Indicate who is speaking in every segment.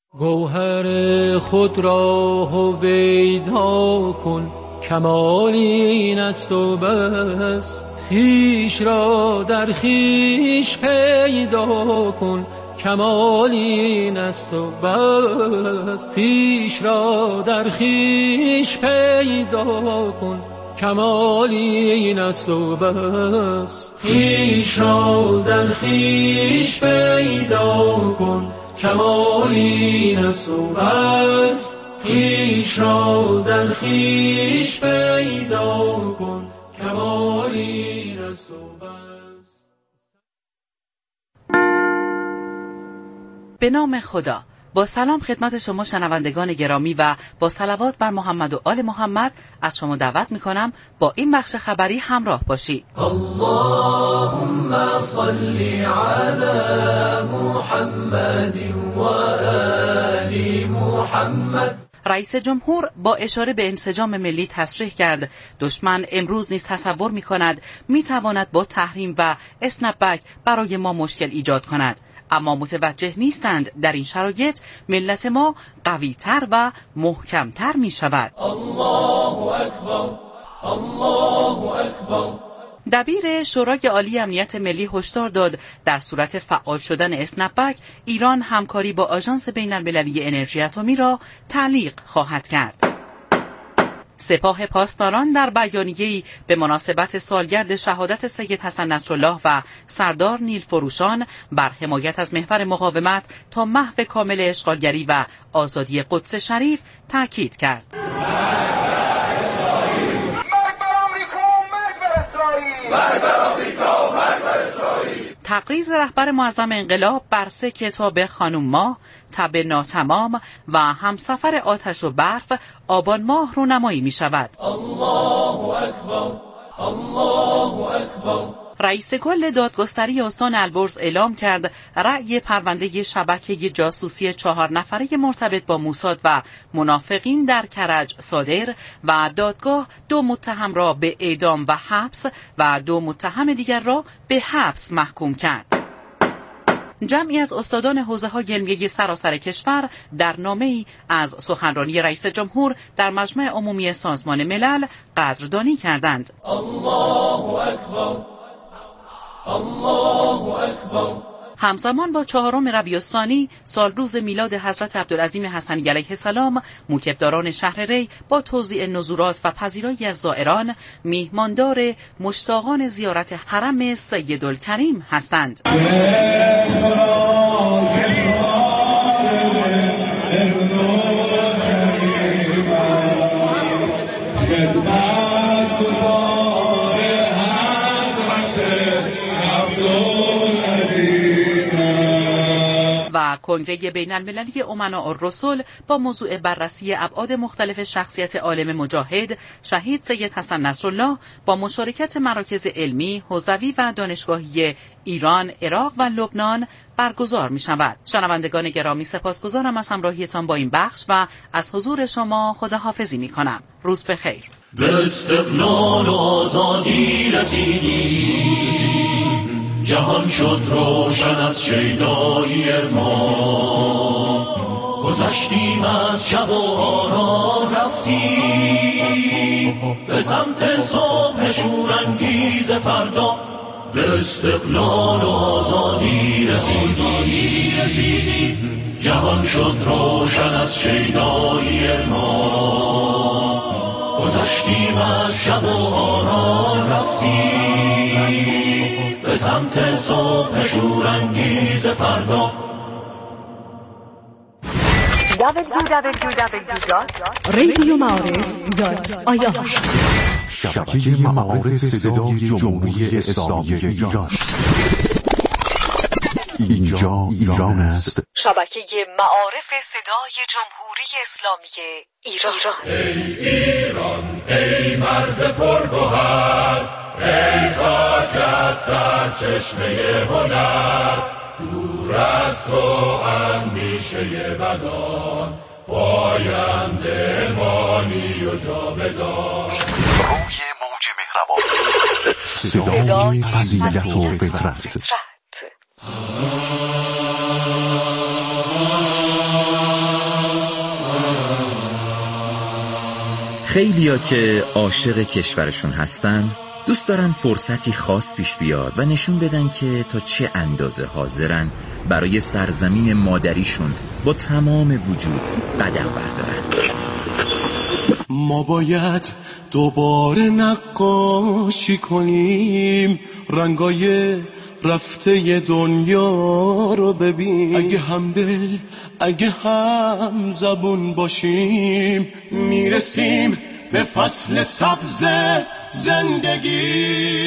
Speaker 1: گوهر خود را هویدا کن، کمال این است و بس. خویش را در خویش پیدا کن، کمال این است و بس. خویش را در خویش پیدا کن، کمال این است و بس. خویش را در خویش پیدا کن، کمال این است و بس. خویش را در خویش پیدا کن، کمال این است و بس.
Speaker 2: به نام خدا. با سلام خدمت شما شنوندگان گرامی و با صلوات بر محمد و آل محمد از شما دعوت میکنم با این بخش خبری همراه باشید.
Speaker 3: اللهم صل علی محمد و آل محمد.
Speaker 2: رئیس جمهور با اشاره به انسجام ملی تصریح کرد دشمن امروز نیز تصور میکند میتواند با تحریم و اسنپبک برای ما مشکل ایجاد کند، اما متوجه نیستند در این شرایط ملت ما قوی‌تر و محکم‌تر می شود.
Speaker 3: الله اکبر، الله اکبر.
Speaker 2: دبیر شورای عالی امنیت ملی هشدار داد در صورت فعال شدن اسنپبک ایران همکاری با آژانس بین‌المللی انرژی اتمی را تعلیق خواهد کرد. سپاه پاسداران در بیانیه‌ای به مناسبت سالگرد شهادت سید حسن نصرالله و سردار نیلفروشان بر حمایت از محور مقاومت تا محو کامل اشغالگری و آزادی قدس شریف تاکید کرد. تقریض رهبر معظم انقلاب بر 3 کتاب خانم ماه، تب ناتمام و همسفر آتش و برف آبان ماه رونمایی می شود.
Speaker 3: الله اکبر، الله اکبر.
Speaker 2: رئیس کل دادگستری استان البرز اعلام کرد رأی پرونده شبکه جاسوسی 4 نفره مرتبط با موساد و منافقین در کرج صادر و دادگاه 2 متهم را به اعدام و حبس و 2 متهم دیگر را به حبس محکوم کرد. جمعی از استادان حوزه‌های علمیه سراسر کشور در نامه‌ای از سخنرانی رئیس جمهور در مجمع عمومی سازمان ملل قدردانی کردند.
Speaker 3: الله اکبر، الله اکبر.
Speaker 2: همزمان با 4 ربیع الثانی سال روز میلاد حضرت عبدالعظیم حسنی علیه السلام، موکبداران شهر ری با توزیع نذورات و پذیرایی از زائران میهماندار مشتاقان زیارت حرم سیدالکریم هستند. و کنگره بین المللی امناء الرسل با موضوع بررسی ابعاد مختلف شخصیت عالم مجاهد شهید سید حسن نصرالله با مشارکت مراکز علمی، حوزوی و دانشگاهی ایران، عراق و لبنان برگزار می شود. شنوندگان گرامی سپاسگزارم از همراهیتان با این بخش و از حضور شما خداحافظی می کنم. روز بخیر.
Speaker 3: به استقلال و آزادی رسیدیم، جهان شد روشن از شیدایی ما. گذشتیم از شب و آرام رفتیم به سمت صبح شورانگیز فردا. به استقلال و آزادی رسیدیم، جهان شد روشن از شیدایی ما. گذشتیم از شب و آرام رفتیم به سمت صبح شورانگیز فردا.
Speaker 4: www.radiomعارف.ir شبکه معارف صدای جمهوری اسلامی ایران. اینجا ایران است.
Speaker 2: شبکه معارف صدای جمهوری اسلامی ایران.
Speaker 3: ای ایران، ای مرز پرگوهر، ای خاکت سرچشمه هنر. دور از تو اندیشه بدان، پاینده مانی و جاودان.
Speaker 4: روی موج مهربانی، صدای فضیلت و فطرت.
Speaker 5: خیلیا که عاشق کشورشون هستن دوست دارن فرصتی خاص پیش بیاد و نشون بدن که تا چه اندازه حاضرن برای سرزمین مادریشون با تمام وجود قدم بردارن.
Speaker 6: ما باید دوباره نقاشی کنیم، رنگای رفته دنیا رو ببین. اگه همدل اگه هم زبون باشیم میرسیم به فصل سبز زندگی.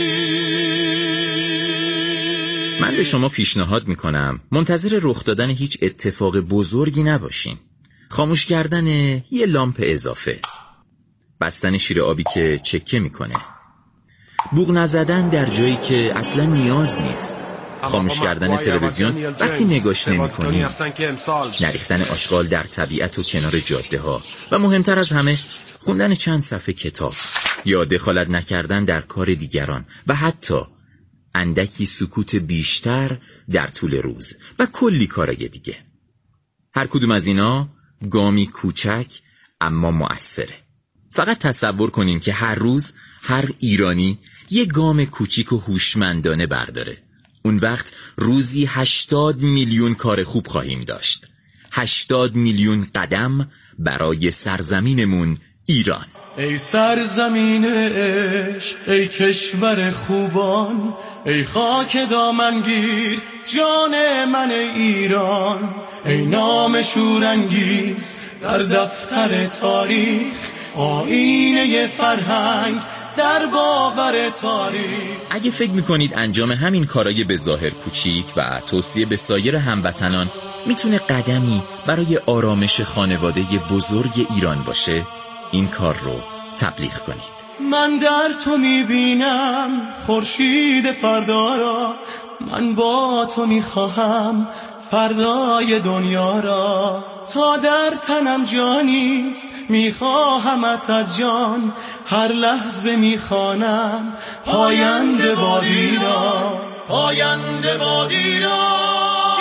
Speaker 5: من به شما پیشنهاد میکنم منتظر رخ دادن هیچ اتفاق بزرگی نباشین. خاموش کردن یه لامپ اضافه، بستن شیر آبی که چکه میکنه، بوق نزدن در جایی که اصلا نیاز نیست، خاموش کردن تلویزیون وقتی نگاش نمی‌کنی، نریختن آشغال در طبیعت و کنار جاده ها و مهمتر از همه خوندن چند صفحه کتاب یا دخالت نکردن در کار دیگران و حتی اندکی سکوت بیشتر در طول روز و کلی کارای دیگه. هر کدوم از اینا گامی کوچک اما مؤثره. فقط تصور کنین که هر روز هر ایرانی یه گام کوچیک و هوشمندانه برداره. اون وقت روزی 80 میلیون کار خوب خواهیم داشت. 80 میلیون قدم برای سرزمینمون ایران.
Speaker 6: ای سرزمین عشق، ای کشور خوبان، ای خاک دامنگیر جان من ایران، ای نام شورانگیز در دفتر تاریخ، آینه فرهنگ در باور تاریخ.
Speaker 5: اگه فکر میکنید انجام همین کارای به ظاهر کوچیک و توصیه به سایر هموطنان میتونه قدمی برای آرامش خانواده بزرگ ایران باشه، این کار رو تبلیغ کنید.
Speaker 6: من در تو میبینم خورشید فردا را، من با تو میخواهم فردای دنیا را، تا در تنم جانیست میخواهمت از جان، هر لحظه میخوانم پاینده باد ایران، پاینده باد ایران.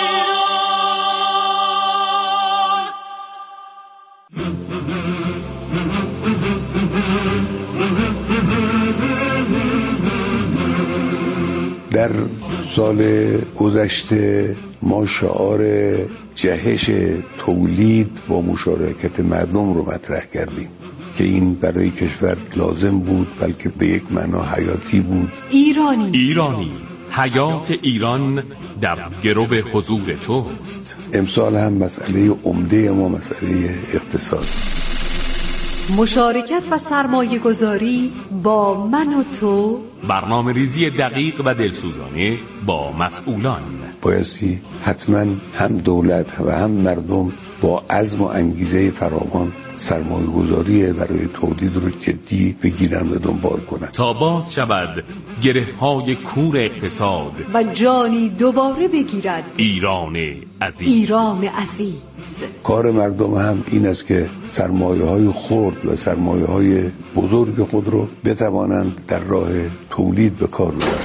Speaker 7: در سال گذشته ما شعار جهش تولید با مشارکت مردم رو مطرح کردیم که این برای کشور لازم بود، بلکه به یک معنا حیاتی بود.
Speaker 8: ایرانی حیات ایران در گرو حضور توست.
Speaker 7: امسال هم مسئله عمده ما مسئله اقتصاد.
Speaker 9: مشارکت و سرمایه گذاری با من و تو،
Speaker 8: برنامه ریزی دقیق و دلسوزانه با مسئولان.
Speaker 7: بایستی حتما هم دولت و هم مردم با عزم و انگیزه فراوان سرمایه گذاری برای تولید رو جدی بگیرن و دنبال کنن
Speaker 8: تا باز شود گره های کور اقتصاد
Speaker 9: و جانی دوباره بگیرد
Speaker 8: ایران عزیز.
Speaker 9: ایران عزیز.
Speaker 7: کار مردم هم این است که سرمایه های خرد و سرمایه های بزرگ خود رو بتوانند در راه تولید به کار ببرند.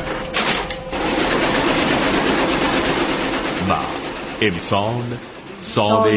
Speaker 8: و امسال سال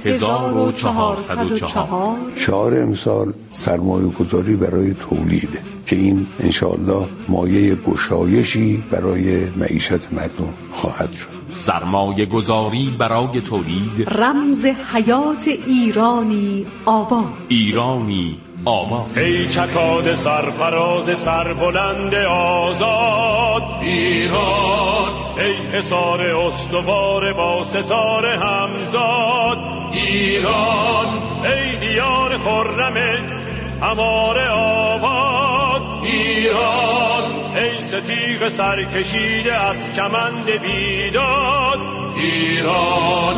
Speaker 8: 1404
Speaker 7: شعار امسال سرمایه گذاری برای تولیده که این انشاءالله مایه گشایشی برای معیشت مردم خواهد شد.
Speaker 8: سرمایه گذاری برای تولید،
Speaker 9: رمز حیات ایرانی آباد.
Speaker 8: ایرانی آباد.
Speaker 3: ای چکاد سرفراز سربلند آزاد ایران، ای حصار استوار با ستاره همزاد ایران، ای دیار خرم همار آباد ایران، ای ستیغ سرکشیده از کمند بیداد ایران.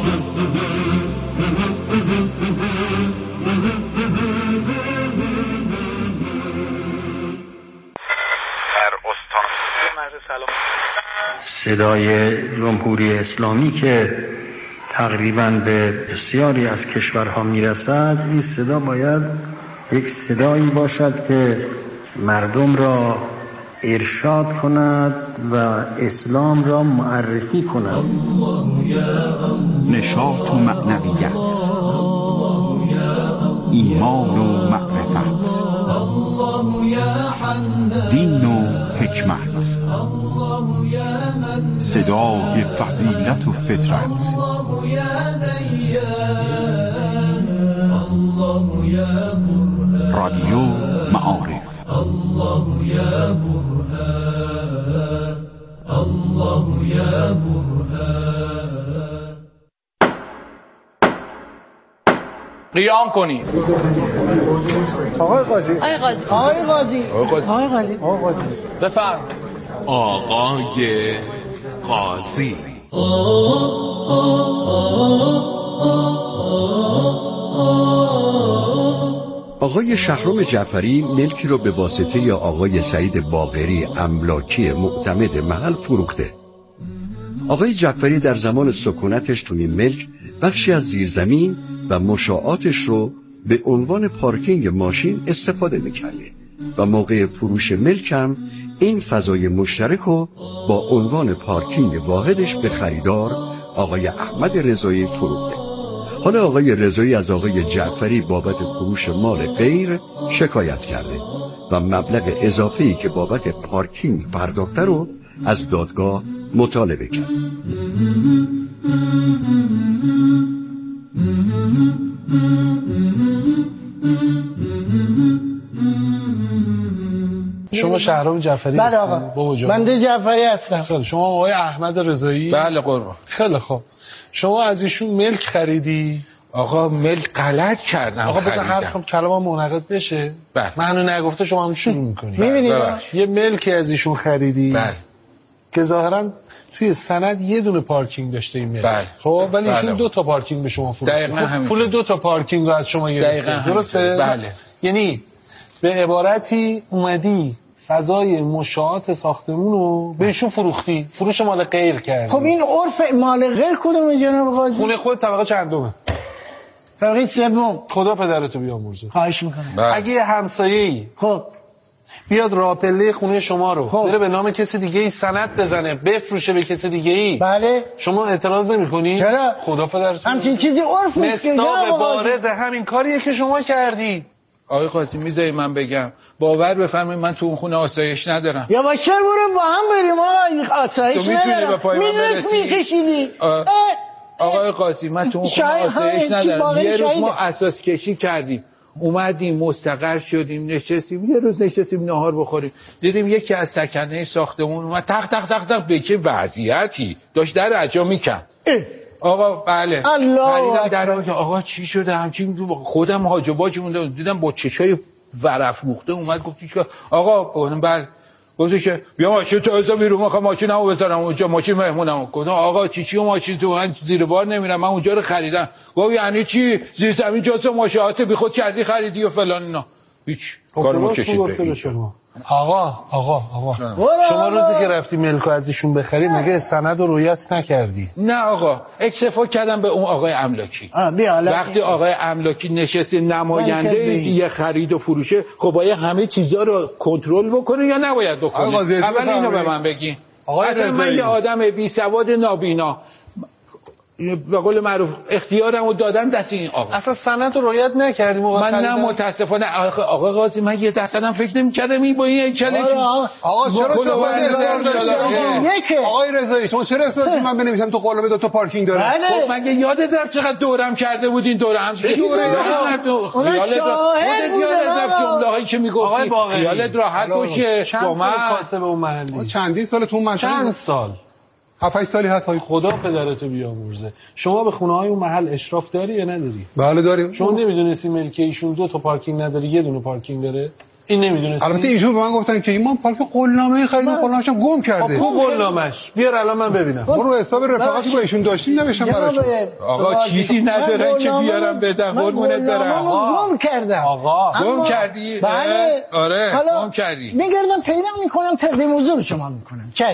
Speaker 10: صدای جمهوری اسلامی که تقریباً به بسیاری از کشورها میرسد، این صدا باید یک صدایی باشد که مردم را ارشاد کند و اسلام را معرفی کند.
Speaker 4: نشاط و معنویت، ایمان و معرفت، دین و حکمت، صدای فضیلت و فطرت، رادیو معارف.
Speaker 1: قیام کنید.
Speaker 11: آقای قاضی
Speaker 1: بفرم.
Speaker 8: آقای قاضی.
Speaker 12: آقای شهرام جعفری ملکی رو به واسطه آقای سعید باقری املاکی معتمد محل فروخته. آقای جعفری در زمان سکونتش توی ملک بخشی از زیرزمین و مشاعاتش رو به عنوان پارکینگ ماشین استفاده می‌کرده و موقع فروش ملک هم این فضای مشترک رو با عنوان پارکینگ واحدش به خریدار آقای احمد رضایی فروخته. حالا آقای رضایی از آقای جعفری بابت فروش مال غیر شکایت کرده و مبلغ اضافه‌ای که بابت پارکینگ پرداخته رو از دادگاه مطالبه کرد.
Speaker 11: شما شهرام جعفری
Speaker 13: بله آقا، بنده جعفری هستم.
Speaker 11: خیلی. شما آقای احمد رضایی؟
Speaker 1: بله قربان.
Speaker 11: خیلی خوب. شما از ایشون ملک خریدی؟
Speaker 1: آقا ملک غلط کردم.
Speaker 11: آقا بذار حرفم کلامم منعقد بشه.
Speaker 1: بله.
Speaker 11: منو نگفته شما هم شروع میکنی.
Speaker 13: میبینید
Speaker 11: یه ملکی از ایشون خریدی؟
Speaker 1: بله.
Speaker 11: که ظاهرا توی سند یه دونه پارکینگ داشته این ملک.
Speaker 1: بله.
Speaker 11: خب ولی ایشون
Speaker 1: بله.
Speaker 11: 2 تا پارکینگ به شما فروخت.
Speaker 1: دقیقاً همین.
Speaker 11: پول 2 تا پارکینگ رو از شما گرفت. درسته؟
Speaker 1: بله.
Speaker 11: یعنی به عبارتی اومدی فضای مشاعات ساختمون رو بهشون فروختی، فروش مال غیر کردی.
Speaker 13: خب این عرف مال غیر کدومه جناب قاضی؟
Speaker 11: خونه خود طبقه چندمه؟
Speaker 13: طبقه سوم.
Speaker 11: خدا پدرتو بیامرزه.
Speaker 13: خواهش میکنم.
Speaker 11: اگه همسایه‌ای
Speaker 13: خب
Speaker 11: بیاد راپله خونه شما رو بره به نام کسی دیگه ای سند بزنه بفروشه به کسی دیگه ای،
Speaker 13: بله،
Speaker 11: شما اعتراض نمی‌کنی؟
Speaker 13: چرا؟
Speaker 11: خدا پدرتو
Speaker 13: همچین چیزی عرف نیست که
Speaker 11: مصداق بارز همین کاریه که شما کردی.
Speaker 1: آقای قاضی میذاری من بگم؟ باور بفرمایید من تو اون خونه آسایش ندارم.
Speaker 13: یا باشر برو با هم بریم آقا، آسایش ندارم. میلت میکشیدی.
Speaker 1: آقای قاضی من تو اون خونه آسایش ندارم. یه روز ما اساس کشی کردیم، اومدیم مستقر شدیم، نشستیم، یه روز نشستیم نهار بخوریم، دیدیم یکی از سکنه ساختمون اومد تق تق تق تق به چه وضعیتی داشت در عجا میکرد. آقا بله پریدم در آقا چی شده؟ همچین خودم حاج باج مونده، دیدم با چشای ورفروخته اومد گفت چیکار؟ آقا بله گفت که بیا ماشین تو بذار بیرون، میخوام ماشینمو بذارم اونجا، ماشین مهمونمو. گفتم آقا چی ماشین تو؟ من زیر بار نمیرم، من اونجا رو خریدم. گفت یعنی چی؟ زیر زمین جزء ماشاعات بیخود کردی خریدی و فلان اینا. هیچ کارو کشید
Speaker 11: شما. آقا شما روزی که رفتی ملکو از ایشون بخری مگه سند رو رعایت نکردی؟
Speaker 1: نه آقا، اکتفا کردم به اون آقای املاکی. وقتی آقای املاکی نشسته نماینده یه خرید و فروشه، خب باید همه چیزا رو کنترل بکنه یا نباید بکنه؟ اول اینو به من بگین. اصلا من یه آدم بی سواد نابینا، به قول معروف اختیارمو دادم دست این آقا.
Speaker 11: اصلا سند رو رعایت نکردیم.
Speaker 1: من نه متاسفانه آقا قاضی، من یه درصدم فکر نمی‌کردم این با این چالش.
Speaker 7: آقا چرا آقای رضایی شما چرا اصلا من بنویسم تو قولمه 2 تا پارکینگ داره؟
Speaker 1: خب مگه یادت رفت چقدر دورم کرده بودین؟ دورم یادت جمله‌هایی که میگفتی خیالت راحت باشه.
Speaker 11: شما کاسب اون محلی
Speaker 7: چندین سال تو منطقه؟
Speaker 11: چند سال؟
Speaker 7: 7-8 سالی هست.
Speaker 11: خدا پدرتو بیامرزه. شما به خونه‌های اون محل اشراف داری یا نداری؟
Speaker 7: بله داریم.
Speaker 11: شما نمیدونستی ملکه ایشون 2 تا پارکینگ نداره، یه دونه پارکینگ داره؟ این نمیدونستی؟
Speaker 7: البته ایشون به من گفتن که ایمان پارک قولنامه خرید، قولنامه‌اش گم کرده.
Speaker 11: خب قولنامه‌اش بیار الان من ببینم.
Speaker 7: برو حساب رفاقتی با ایشون داشتیم نوشتم براشون.
Speaker 1: آقا چیزی نداره که بیارم بدم. قربونت برم.
Speaker 13: گم کردم.
Speaker 1: آقا گم کردی؟
Speaker 13: بله.
Speaker 1: آره گم کردی.
Speaker 13: میگردم پیدا میکنم، تقدیم حضور شما میکنم. چشم.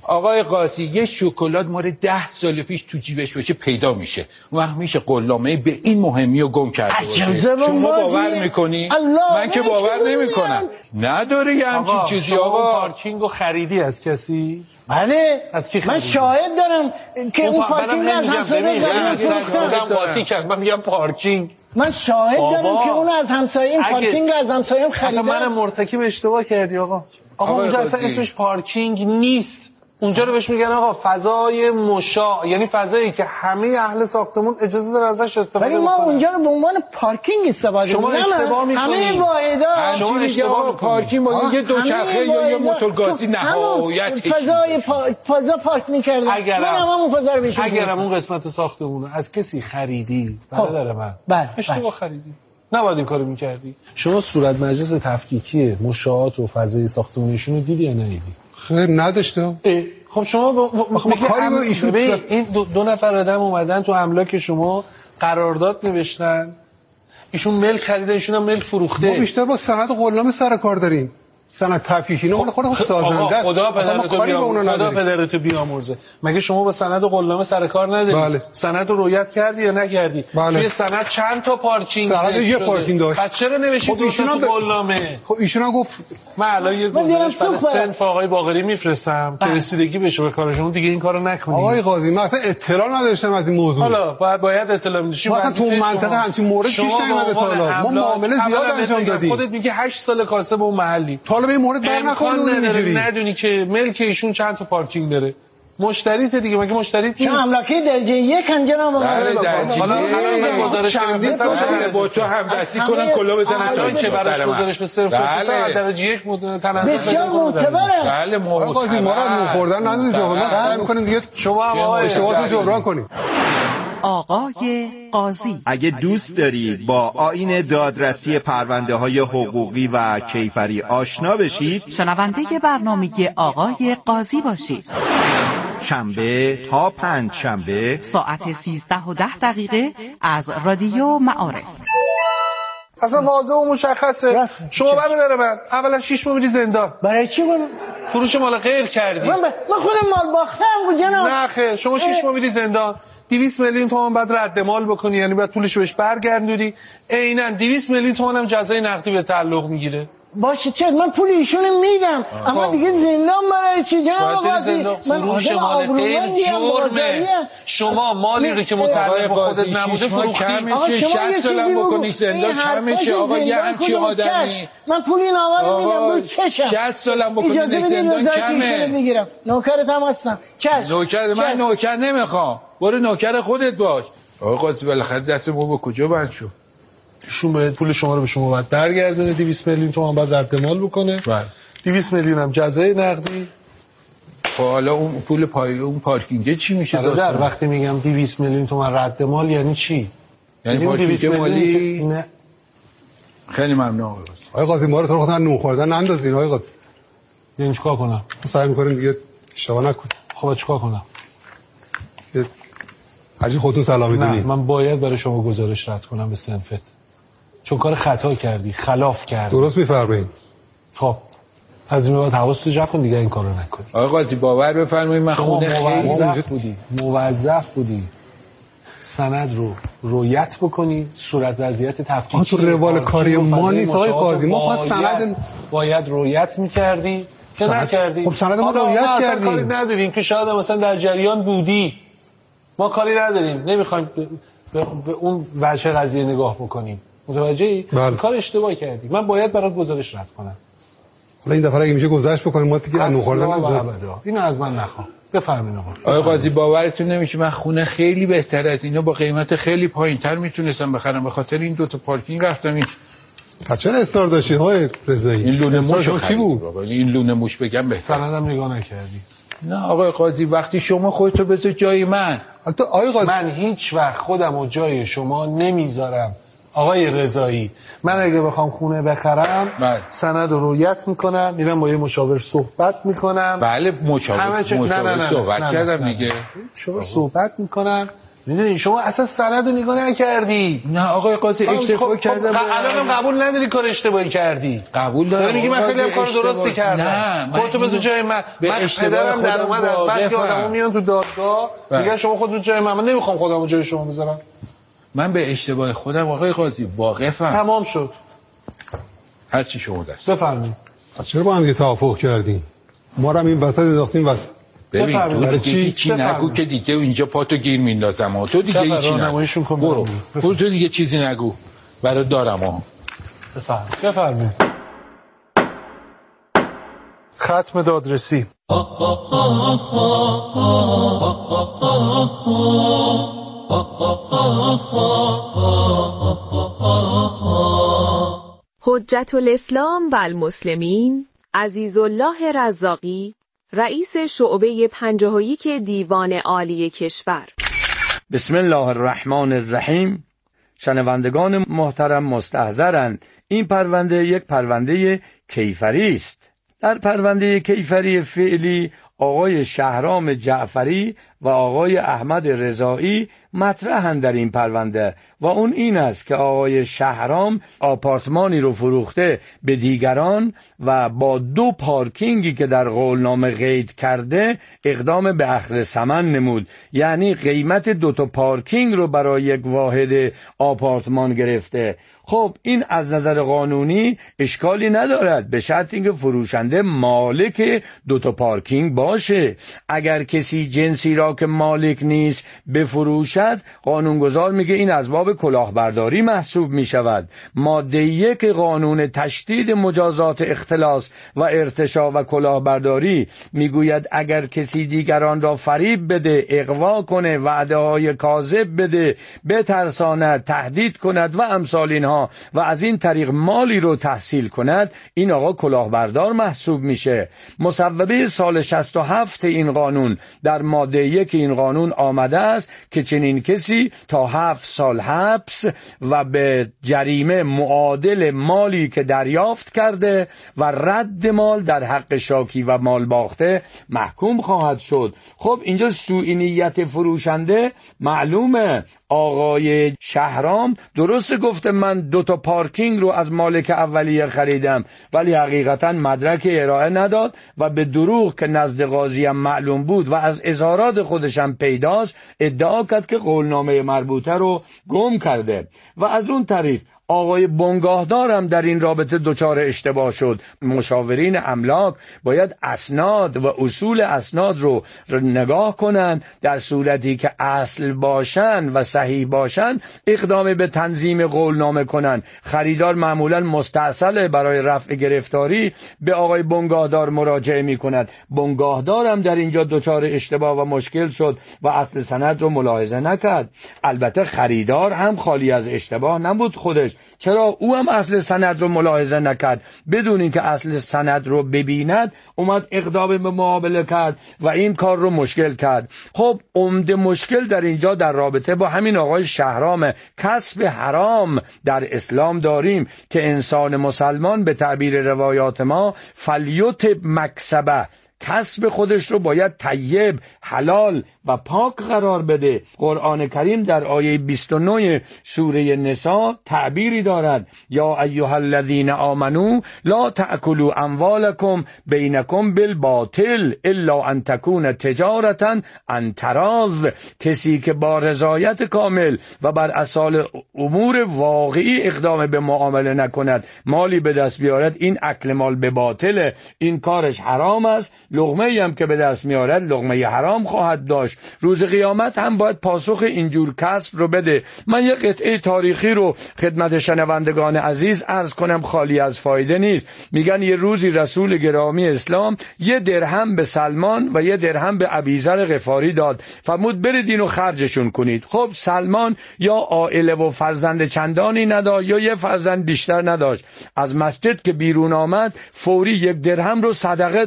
Speaker 1: آقای قاضی یه شکلات مال 10 سال پیش تو جیبش باشه پیدا میشه، اون وقت میشه قلامه به این مهمی رو گم کرده باشه. شما باور میکنی؟ من که باور نمیکنم. نداره یه همچین چیزی. آقا
Speaker 11: پارکینگ رو خریدی از کسی؟
Speaker 13: بله.
Speaker 11: از کی خریدی؟
Speaker 13: من شاهد دارم که اون پارکینگ از همسایه قدیم فروختن.
Speaker 11: من میگم پارکینگ.
Speaker 13: من شاهد دارم که اون از همسایه این پارکینگ از همسایه‌ام خریدم.
Speaker 11: اصلا من مرتکب اشتباه کردی آقا اونجا اصلا اسمش پارکینگ نیست. اونجا رو بهش میگن آقا فضای مشاع، یعنی فضایی که همه اهل ساختمون اجازه دارن ازش استفاده
Speaker 13: کنن. ولی ما اونجا رو به عنوان پارکینگ استفاده
Speaker 11: شما اشتباه می‌کنید.
Speaker 13: همه واحدها
Speaker 1: شما اشتباه پارکینگ با یه دوچرخه یا یه موتورگازی نهایت
Speaker 13: فضا پارک می‌کردن.
Speaker 11: اگرم
Speaker 13: اون فضا رو بهشون
Speaker 11: اگرم اون قسمت ساختمون از کسی خریدی برادر من اشتباه خریدی، نباید این کارو می‌کردی. شما صورت مجلس تفکیکی مشاعات و فضای ساختمونیشون رو دیدی یا ندیدی؟
Speaker 7: خیر نداشتم.
Speaker 11: خب شما کاری با ایشون این دو نفر آدم اومدن تو املاک شما قرارداد نوشتن، ایشون ملک خریده، ایشون هم ملک فروخته.
Speaker 7: ما بیشتر با سند قلامه سر کار داریم. سند تفکیکی نه خودم سازنده.
Speaker 11: خدا پدرتو بیامرزه. مگه شما با سند قلامه سر کار نداری؟
Speaker 7: بله.
Speaker 11: سند رو رعایت کردی یا نکردی؟
Speaker 7: بله.
Speaker 11: توی سند چند تا پارکینگ
Speaker 7: سند یه پارکینگ داشت.
Speaker 11: بعد چرا نوشید دو تا قلامه؟
Speaker 7: خب ایشون هم گفت
Speaker 11: من الان یه گزارش برای صنف آقای باقری میفرستم که رسیدگی بشه به کارشون، دیگه این کارو نکنید.
Speaker 7: آقای قاضی من اصلا اطلاع نداشتم از این موضوع.
Speaker 11: حالا باید اطلاع میدید.
Speaker 7: ما تو منطقه همچین مورد پیش نیومده تا حالا. ما معامله زیاد انجام دادیم.
Speaker 11: خودت میگی 8 سال کاسب اون محلی.
Speaker 7: تا حالا به این مورد
Speaker 11: برنخورد ندونی که ملک ایشون چند تا پارکینگ داره. مشتریت دیگه، مگه مشتریت نیست؟
Speaker 13: املاکی درجه 1 انجام
Speaker 11: حالا گزارش
Speaker 1: با تو هم دستی کنن کلا بزنن تا
Speaker 11: که براش گزارش به صرف درجه 1 تنظیم
Speaker 13: بسیار معتبره.
Speaker 1: بله
Speaker 7: قاضی ما رو خوردن ندید آقا، ما سعی می‌کنیم دیگه
Speaker 11: شما
Speaker 7: اشتباهاتو جبران کنیم.
Speaker 2: آقای قاضی،
Speaker 14: اگه دوست داری با آیین دادرسی پرونده‌های حقوقی و کیفری آشنا بشید،
Speaker 2: شنونده برنامه آقای قاضی باشید.
Speaker 14: شنبه تا پنجشنبه
Speaker 2: ساعت 13:10 از رادیو معارف.
Speaker 11: اصلا واضح و مشخصه. شما برادر من اولا 6 ماه میری زندان.
Speaker 13: برای چی کنم؟
Speaker 11: فروش مال غیر کردی.
Speaker 13: من خودم مال باختم جناب.
Speaker 11: نه خیر، شما 6 ماه میری زندان. 200 میلیون تومان بعد رد مال بکنی، یعنی بعد پولشو بهش برگردونی. عیناً 200 میلیون تومان هم جزای نقدی به تعلق میگیره.
Speaker 13: باشه چه من پول ایشونو میدم اما دیگه زندان برای چی جناب قاضی؟
Speaker 11: فروش مال غیر جرمه. شما مالی رو که متعلق به خودت نبوده فروختی.
Speaker 13: آقا شما یه چیزی بکنی
Speaker 1: زندان کمشه. آقا یه همچی آدمی
Speaker 13: من پول این آقا رو میدم روی چشم
Speaker 1: 60 سالم بکنی زندان کمه.
Speaker 13: میگیرم نوکرت هم هستم.
Speaker 1: نوکر من نوکر نمیخوام، برو نوکر خودت باش. آقا قاضی بالاخره دست ما به کجا بند شد؟
Speaker 11: ایشون باید پول شما رو به شما باید برگردونه، 200 میلیون تومان باید رد مال بکنه.
Speaker 1: بله.
Speaker 11: 200 میلیون هم جزای نقدی.
Speaker 1: حالا اون پول اون پارکینگ چی میشه؟
Speaker 11: در وقتی میگم 200 میلیون تومان رد مال یعنی چی؟
Speaker 1: یعنی پارکینگ مالی.
Speaker 11: نه.
Speaker 1: خیلی ممنون
Speaker 7: آقای قاضی ما رو تو خودتون نون خوردن نندازین آقای قاضی.
Speaker 11: یعنی چیکار کنم؟
Speaker 7: سعی می‌کنیم دیگه اشتباه نکنیم.
Speaker 11: خب چیکار کنم؟
Speaker 7: عجیب خودتون سلام میدونی.
Speaker 11: من باید برای شما گزارش رد کنم به صنفت. چون کار خطا کردی، خلاف کردی.
Speaker 7: درست می‌فرمایید.
Speaker 11: خب از این بعد حواستو جمع کن دیگه این کارو نکنی.
Speaker 1: آقا قاضی باور بفرمایید من خونه
Speaker 11: خیلی موظف بودی سند رو رعایت بکنی، صورت وضعیت تفکیکی
Speaker 7: تو روال کاری ما نیست آقای قاضی، ما فقط سند
Speaker 11: باید رعایت می‌کردی که نکردی.
Speaker 7: خب سند ما رعایت کردیم.
Speaker 11: کاری نداریم که شاید مثلا در جریان بودی. ما کاری نداریم، نمی‌خوایم به اون وجه قضیه نگاه بکنیم. متوجهی؟
Speaker 7: بله.
Speaker 11: کار اشتباهی کردی. من باید برات گزارش رد کنم.
Speaker 7: حالا این دفعه اگه میشه گذشت بکنیم ما دیگه انو خوردن
Speaker 11: اینو از من نخوام. بفرمایید آقا.
Speaker 1: آقای قاضی باورتون نمیشه من خونه خیلی بهتر از اینا با قیمت خیلی پایینتر میتونستم بخرم، به خاطر این دو تا پارکینگ رفتم. این
Speaker 7: چرا اصرار داشتی های رضایی؟
Speaker 1: این لونه موش چی بود؟ این لونه موش بگم بهتر.
Speaker 11: سندم نگاه نکردی.
Speaker 1: نه آقای قاضی وقتی شما خودتو بذار جای من.
Speaker 11: من هیچ وقت خودمو جای شما نمیذارم. آقای رضایی من اگه بخوام خونه بخرم سند رو رعایت میکنم، میرم با یه مشاور صحبت میکنم.
Speaker 1: بله مشاور صحبت کردم دیگه.
Speaker 11: مشاور صحبت میکنم، میدونی شما اصلا سند رو نگاه نکردی.
Speaker 1: نه آقای قاضی اشتباه کردم.
Speaker 11: الانم قبول نداری کار اشتباهی کردی.
Speaker 1: قبول دارم.
Speaker 11: میگی من خیلی هم کار درستی کردم.
Speaker 1: نه
Speaker 11: خودتو بذار جای من پدرم در اومد از بس که آدمو میان تو دادگاه میگن شما خودتو جای من نمیخوام خودمو جای شما بذارم.
Speaker 1: من به اشتباه خودم آقای قاضی واقفم.
Speaker 11: تمام شد.
Speaker 1: هر چی شما دست.
Speaker 11: بفرمایید.
Speaker 15: چرا با هم دیگه توافق کردیم؟ ما رو این وسط انداختیم وسط.
Speaker 1: ببین تو دیگه چی نگو که دیگه اینجا پاتو گیر میندازم. تو دیگه هیچی نگو. برو تو دیگه چیزی نگو. برای دارم
Speaker 11: بفرمایید. ختم دادرسی.
Speaker 16: حجت الاسلام و المسلمین عزیزالله رزاقی، رئیس شعبه 51 دیوان عالی کشور.
Speaker 17: بسم الله الرحمن الرحیم. شنوندگان محترم مستحضرند، این پرونده یک پرونده کیفری است. در پرونده کیفری فعلی آقای شهرام جعفری و آقای احمد رضایی مطرحند در این پرونده و اون این است که آقای شهرام آپارتمانی رو فروخته به دیگران و با 2 پارکینگی که در قولنامه قید کرده اقدام به اخذ ثمن نمود، یعنی قیمت 2 تا پارکینگ رو برای یک واحد آپارتمان گرفته. خب این از نظر قانونی اشکالی ندارد به شرط اینکه فروشنده مالک 2 تا پارکینگ باشه. اگر کسی جنسی را که مالک نیست بفروشد، قانونگذار میگه این از باب کلاهبرداری محسوب میشود. ماده 1 قانون تشدید مجازات اختلاس و ارتشاء و کلاهبرداری میگوید اگر کسی دیگران را فریب بده، اغوا کنه، وعده های کاذب بده، بترساند، تهدید کند و امثال اینها و از این طریق مالی رو تحصیل کند، این آقا کلاهبردار محسوب میشه. مصوبه سال 67 این قانون در ماده 1 این قانون آمده است که چنین کسی تا 7 سال حبس و به جریمه معادل مالی که دریافت کرده و رد مال در حق شاکی و مال باخته محکوم خواهد شد. خب اینجا سوء نیت فروشنده معلومه. آقای شهرام درست گفته من 2 تا پارکینگ رو از مالک اولیه خریدم، ولی حقیقتا مدرک ارائه نداد و به دروغ که نزد قاضی هم معلوم بود و از اظهارات خودش هم پیداست ادعا کرد که قولنامه مربوطه رو گم کرده و از اون طریق آقای بنگاهدار هم در این رابطه دچار اشتباه شد. مشاورین املاک باید اسناد و اصول اسناد رو نگاه کنن، در صورتی که اصل باشن و صحیح باشن اقدام به تنظیم قولنامه کنن. خریدار معمولا مستعصل برای رفع گرفتاری به آقای بنگاهدار مراجعه می کند. بنگاهدار هم در اینجا دچار اشتباه و مشکل شد و اصل سند رو ملاحظه نکرد. البته خریدار هم خالی از اشتباه نبود خودش. چرا او هم اصل سند رو ملاحظه نکرد؟ بدون اینکه اصل سند رو ببیند اومد اقدام به معامله کرد و این کار رو مشکل کرد. خب عمده مشکل در اینجا در رابطه با همین آقای شهرام. کسب حرام در اسلام داریم که انسان مسلمان به تعبیر روایات ما فلیوت مکسبه، کسب خودش رو باید طیب، حلال و پاک قرار بده. قرآن کریم در آیه 29 سوره نساء تعبیری دارد: یا ایها الذین آمنو لا تأکلوا اموالکم بینکم بالباطل الا ان تکون تجارتا عن تراض. کسی که با رضایت کامل و بر اصال امور واقعی اقدام به معامله نکند، مالی به دست بیارد، این اکل مال به باطله، این کارش حرام است. لقمه‌ای هم که به دست میارد لقمه حرام خواهد داشت. روز قیامت هم باید پاسخ اینجور کسب رو بده. من یک قطعه تاریخی رو خدمت شنوندگان عزیز عرض کنم، خالی از فایده نیست. میگن یه روزی رسول گرامی اسلام 1 درهم به سلمان و 1 درهم به ابیذر غفاری داد، فرمود برید اینو خرجشون کنید. خب سلمان یا عائله و فرزند چندانی نداشت یا یه فرزند بیشتر نداشت. از مسجد که بیرون آمد فوری 1 درهم رو صدقه داد.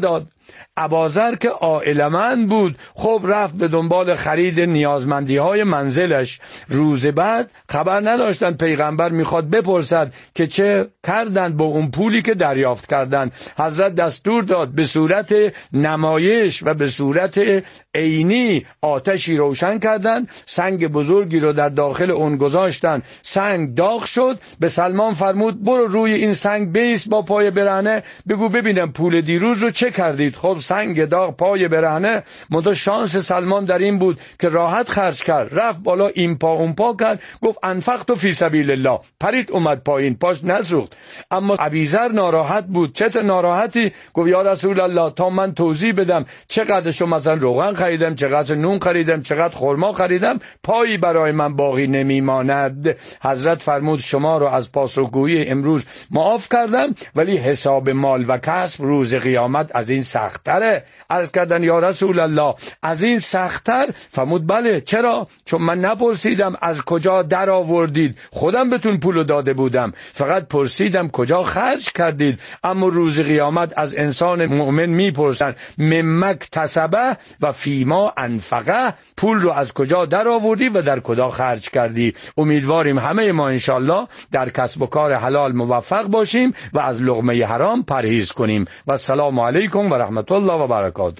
Speaker 17: اباذر که عائله‌مند بود خب رفت به دنبال خرید نیازمندی‌های منزلش. روز بعد خبر نداشتن پیغمبر میخواد بپرسد که چه کردند با اون پولی که دریافت کردند. حضرت دستور داد به صورت نمایش و به صورت عینی آتشی روشن کردند، سنگ بزرگی رو در داخل اون گذاشتن، سنگ داغ شد. به سلمان فرمود برو روی این سنگ بیس با پای برهنه بگو ببینم پول دیروز رو چه کردید. خب سنگ داغ پای برهنه، منتها شانس سلمان در این بود که راحت خرج کرد، رفت بالا این پا اون پا کرد، گفت انفقت فی سبیل الله، پرید اومد پایین، پاش نسوخت. اما ابیذر ناراحت بود. چطور ناراحتی؟ گفت یا رسول الله تا من توضیح بدم چقدرشو مثلا روغن خریدم، چقدر نون خریدم، چقدر خرما خریدم، پایی برای من باقی نمیماند. حضرت فرمود شما رو از پاسخگویی امروز معاف کردم، ولی حساب مال و کسب روز قیامت از این سخت‌تره. عرض کردن یا رسول الله از این سخت‌تر؟ فرمود بله. چرا؟ چون من نپرسیدم از کجا در آوردید، خودم بهتون پولو داده بودم، فقط پرسیدم کجا خرج کردید. اما روز قیامت از انسان مؤمن میپرسن ممک تسبه و فیما انفقه، پول رو از کجا در آوردی و در کجا خرج کردی. امیدواریم همه ما انشالله در کسب و کار حلال موفق باشیم و از لقمه حرام پرهیز کنیم. و السلام علیکم و رحمت الله و برکاته.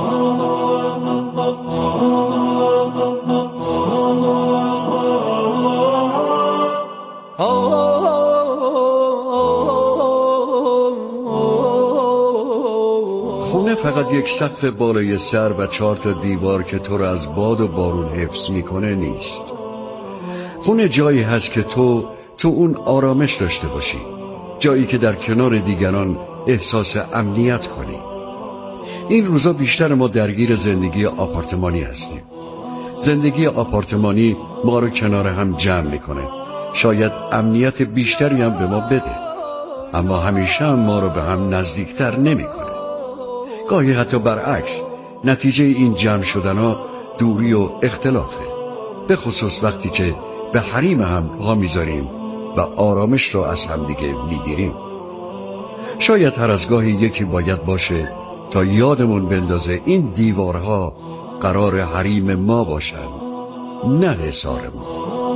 Speaker 12: خونه فقط یک سقف بالای سر و 4 تا دیوار که تو رو از باد و بارون حفظ میکنه نیست. خونه جایی هست که تو اون آرامش داشته باشی، جایی که در کنار دیگران احساس امنیت کنی. این روزا بیشتر ما درگیر زندگی آپارتمانی هستیم. زندگی آپارتمانی ما رو کنار هم جمع میکنه، شاید امنیت بیشتری هم به ما بده، اما همیشه هم ما رو به هم نزدیکتر نمیکنه. گاهی حتی برعکس، نتیجه این جمع شدن ها دوری و اختلافه، به خصوص وقتی که به حریم هم پا میذاریم و آرامش رو از هم دیگه میگیریم. شاید هر از گاهی یکی باید باشه تا یادمون بندازه این دیوارها قرار حریم ما باشن، نه حصار ما.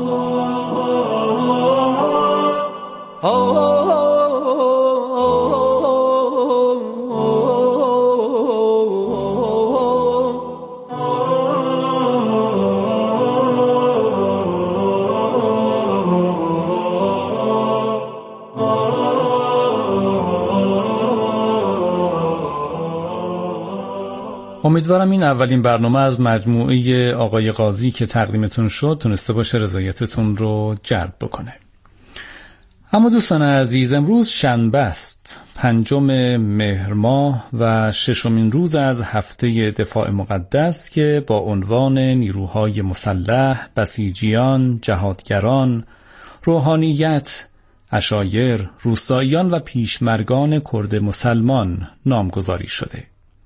Speaker 18: امیدوارم این اولین برنامه از مجموعه آقای قاضی که تقدیمتون شد تونسته باشه رضایتتون رو جلب بکنه. اما دوستان عزیز، امروز شنبه است، 5 مهر ماه و 6مین روز از هفته دفاع مقدس که با عنوان نیروهای مسلح، بسیجیان، جهادگران، روحانیت، عشایر، روستاییان و پیشمرگان کرد مسلمان نامگذاری شده.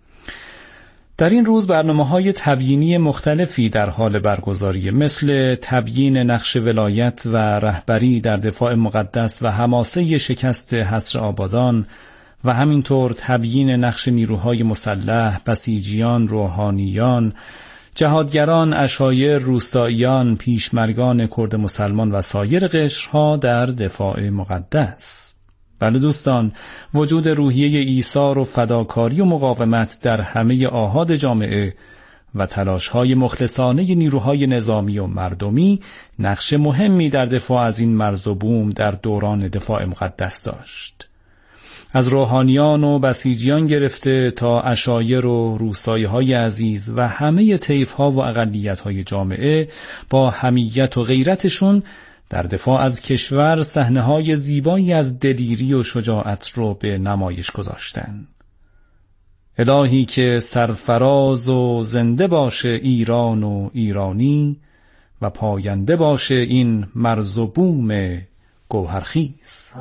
Speaker 18: در این روز برنامه‌های تبیینی مختلفی در حال برگزاری، مثل تبیین نقش ولایت و رهبری در دفاع مقدس و حماسه شکست حصر آبادان و همینطور تبیین نقش نیروهای مسلح، بسیجیان، روحانیان، جهادگران، عشایر، روستاییان، پیشمرگان کرد مسلمان و سایر قشرها در دفاع مقدس. بله دوستان، وجود روحیه ایثار و فداکاری و مقاومت در همه آحاد جامعه و تلاش‌های مخلصانه نیروهای نظامی و مردمی نقش مهمی در دفاع از این مرز و بوم در دوران دفاع مقدس داشت. از روحانیان و بسیجیان گرفته تا عشایر و روستایی‌های عزیز و همه طیف‌ها و اقلیت‌های جامعه با حمیت و غیرتشون در دفاع از کشور صحنه‌های زیبایی از دلیری و شجاعت رو به نمایش گذاشتند. الهی که سرفراز و زنده باشه ایران و ایرانی و پاینده باشه این مرز و بوم گوهرخیز.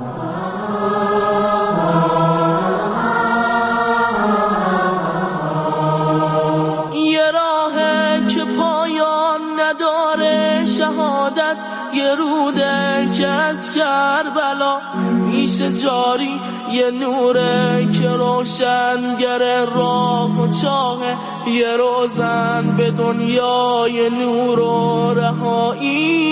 Speaker 19: یه راه که پایان نداره شهادت، یه روز روده که از کربلا میشه جاری، یه نوره که روشنگر راه و چاهه، یه روزن به دنیای نور و رهایی.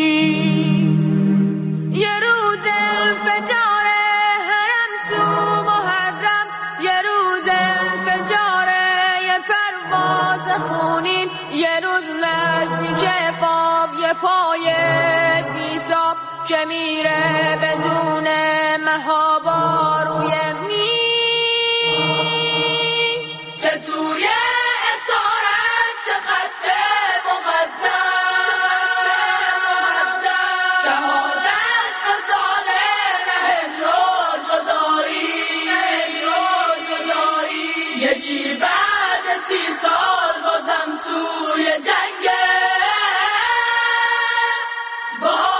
Speaker 20: یه روز انفجار حرم تو محرم، یه روز انفجار یه پرواز خونین، یه روز نزدیک فاب یه پای بیتاب که میره بدون مهابا روی چه توی اسارت چه خط مقدم، شهادت به سال هجر و جدایی، یکی بعد 30 سال بازم توی جنگ